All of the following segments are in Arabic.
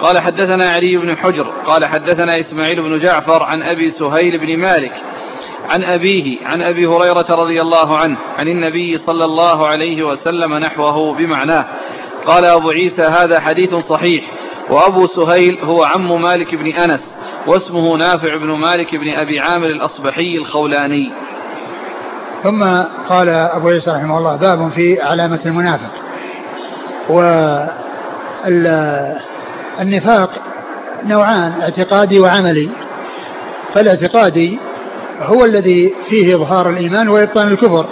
قال حدثنا علي بن حجر قال حدثنا إسماعيل بن جعفر عن أبي سهيل بن مالك عن أبيه عن أبي هريرة رضي الله عنه عن النبي صلى الله عليه وسلم نحوه بمعناه. قال أبو عيسى هذا حديث صحيح. وأبو سهيل هو عم مالك بن أنس واسمه نافع بن مالك بن أبي عامر الأصبحي الخولاني. ثم قال أبو عيسى رحمه الله باب في علامة المنافق. والنفاق نوعان اعتقادي وعملي. فالاعتقادي هو الذي فيه إظهار الإيمان وإبطان الكفر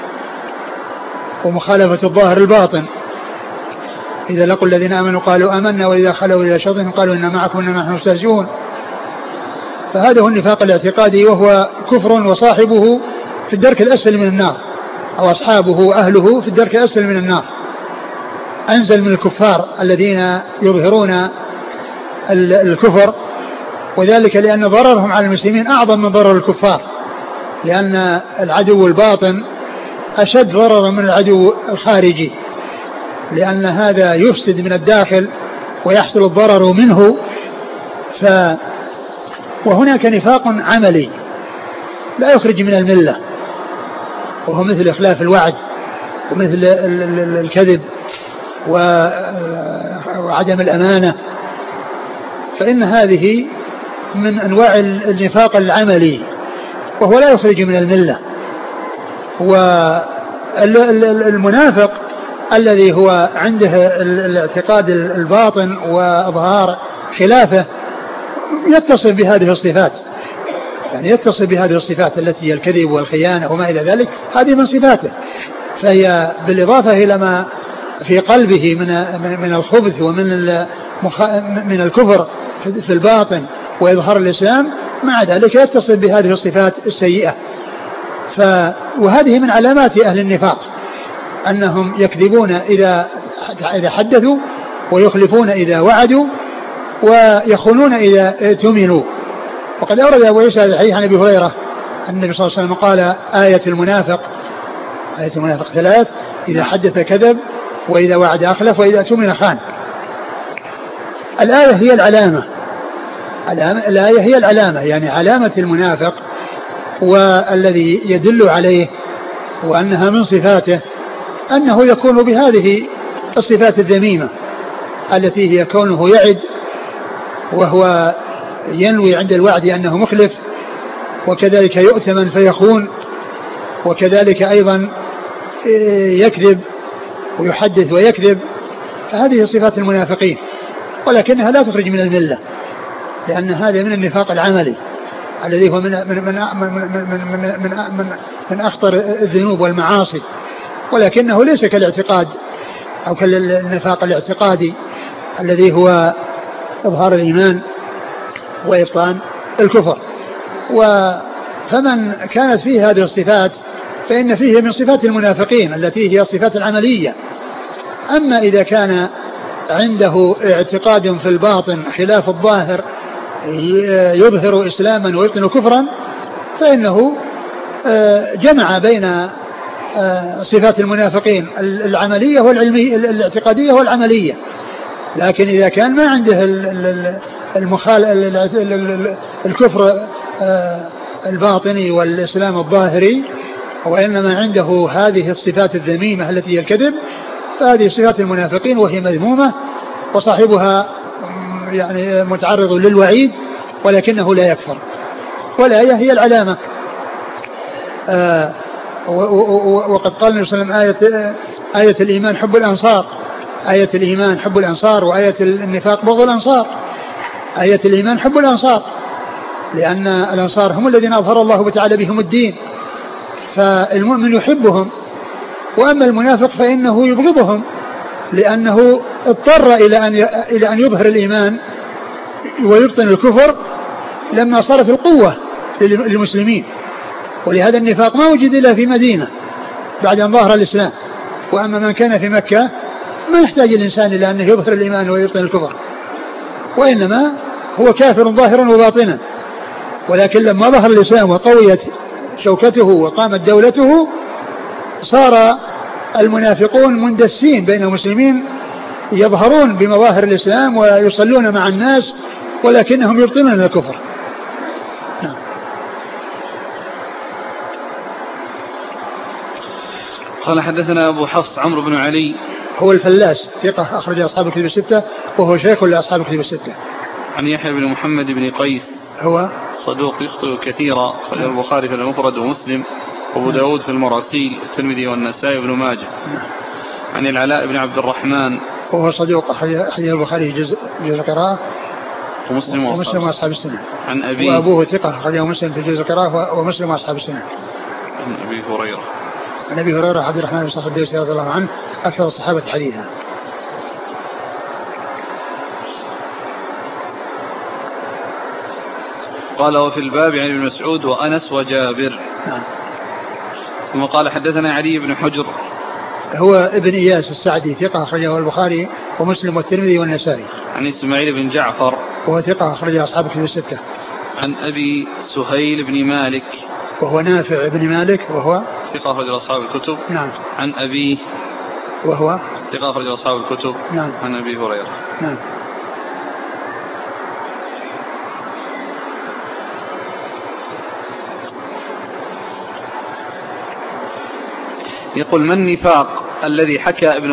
ومخالفة الظاهر الباطن. إذا لقوا الذين آمنوا قالوا آمنا وإذا خلوا إلى شياطينهم قالوا إنا معكم إنما نحن مستهزئون. فهذا هو النفاق الاعتقادي وهو كفر وصاحبه في الدرك الأسفل من النار أو أصحابه وأهله في الدرك الأسفل من النار. أنزل من الكفار الذين يظهرون الكفر وذلك لأن ضررهم على المسلمين أعظم من ضرر الكفار لأن العدو الباطن أشد ضررا من العدو الخارجي لأن هذا يفسد من الداخل ويحصل الضرر منه. وهناك نفاق عملي لا يخرج من الملة وهو مثل إخلاف الوعد ومثل الكذب وعدم الأمانة. فإن هذه من أنواع النفاق العملي وهو لا يخرج من الملة. والمنافق الذي هو عنده الاعتقاد الباطن وإظهار خلافه يتصف بهذه الصفات يعني يتصف بهذه الصفات التي هي الكذب والخيانة وما إلى ذلك. هذه من صفاته فهي بالإضافة إلى ما في قلبه من الخبث ومن من الكفر في الباطن وإظهار الإسلام مع ذلك يتصف بهذه الصفات السيئة. وهذه من علامات أهل النفاق أنهم يكذبون إذا حدثوا ويخلفون إذا وعدوا ويخونون إذا اؤتمنوا. وقد أورد أبو عيسى الحديث عن أبي هريرة أن النبي صلى الله عليه وسلم قال آية المنافق ثلاث: إذا حدث كذب وإذا وعد أخلف وإذا اؤتمن خان. الآية هي العلامة. الآية هي العلامة يعني علامة المنافق والذي يدل عليه وأنها من صفاته أنه يكون بهذه الصفات الذميمة التي هي كونه يعد وهو ينوي عند الوعد أنه مخلف وكذلك يؤتمن فيخون وكذلك أيضا يكذب ويحدث ويكذب. فهذه صفات المنافقين ولكنها لا تخرج من الملة لأن هذا من النفاق العملي الذي هو من أخطر الذنوب والمعاصي ولكنه ليس كالاعتقاد أو كالنفاق الاعتقادي الذي هو إظهار الإيمان وإبطان الكفر. فمن كانت فيه هذه الصفات فإن فيه من صفات المنافقين التي هي الصفات العملية. أما إذا كان عنده اعتقاد في الباطن خلاف الظاهر يظهر إسلاما ويبطن كفرا فإنه جمع بين صفات المنافقين العملية والعلمية الاعتقادية والعملية. لكن إذا كان ما عنده الكفر الباطني والإسلام الظاهري وإنما عنده هذه الصفات الذميمة التي هي الكذب فهذه صفات المنافقين وهي مذمومة وصاحبها يعني متعرض للوعيد ولكنه لا يكفر. والآية هي العلامة. وقد قال النبي صلى الله عليه وسلم آية الإيمان حب الأنصار. آية الإيمان حب الأنصار وآية النفاق بغض الأنصار. آية الإيمان حب الأنصار لأن الأنصار هم الذين أظهر الله تعالى بهم الدين فالمؤمن يحبهم. وأما المنافق فإنه يبغضهم لأنه اضطر إلى أن يظهر الإيمان ويبطن الكفر لما صارت القوة للمسلمين. ولهذا النفاق ما وجد إلا في مدينة بعد أن ظهر الإسلام. وأما من كان في مكة ما يحتاج الإنسان إلى أنه يظهر الإيمان ويبطن الكفر وإنما هو كافر ظاهرا وباطنا. ولكن لما ظهر الإسلام وقويت شوكته وقامت دولته صار المنافقون مندسين بين المسلمين يظهرون بمظاهر الإسلام ويصلون مع الناس ولكنهم يبطنون الكفر. نعم. قال حدثنا أبو حفص عمرو بن علي هو الفلاس ثقة أخرج أصحاب الكتب الستة وهو شيخ لأصحاب الكتب الستة. عن يحيى بن محمد بن قيس هو صدوق يخطئ كثيرا، أخرجه البخاري في المفرد ومسلم وأبو داود في المراسيل والترمذي والنسائي وابن ماجه. عن العلاء بن عبد الرحمن وهو صدوق أخرج البخاري جزء قراءة ومسلم وأصحاب السنة. عن أبيه وأبوه ثقة أخرجه مسلم في جزء قراءة ومسلم وأصحاب السنة. عن أبي هريرة عن أبي هريرة عبد الرحمن بن صخر الدوسي رضي الله عنه أكثر الصحابة حديثا. قال وفي الباب عن ابن مسعود وأنس وجابر. ثم قال حدثنا علي بن حجر هو ابن إياس السعدي ثقة أخرجه البخاري ومسلم والترمذي والنسائي. عن إسماعيل بن جعفر وهو ثقة أخرجه أصحاب الكتب الستة. عن أبي سهيل بن مالك وهو نافع بن مالك وهو ثقة أخرج أصحاب الكتب. نعم. عن أبيه وهو ثقة أخرج أصحاب الكتب. نعم. عن أبي هريرة. نعم. يقول: ما النفاق الذي حكى ابن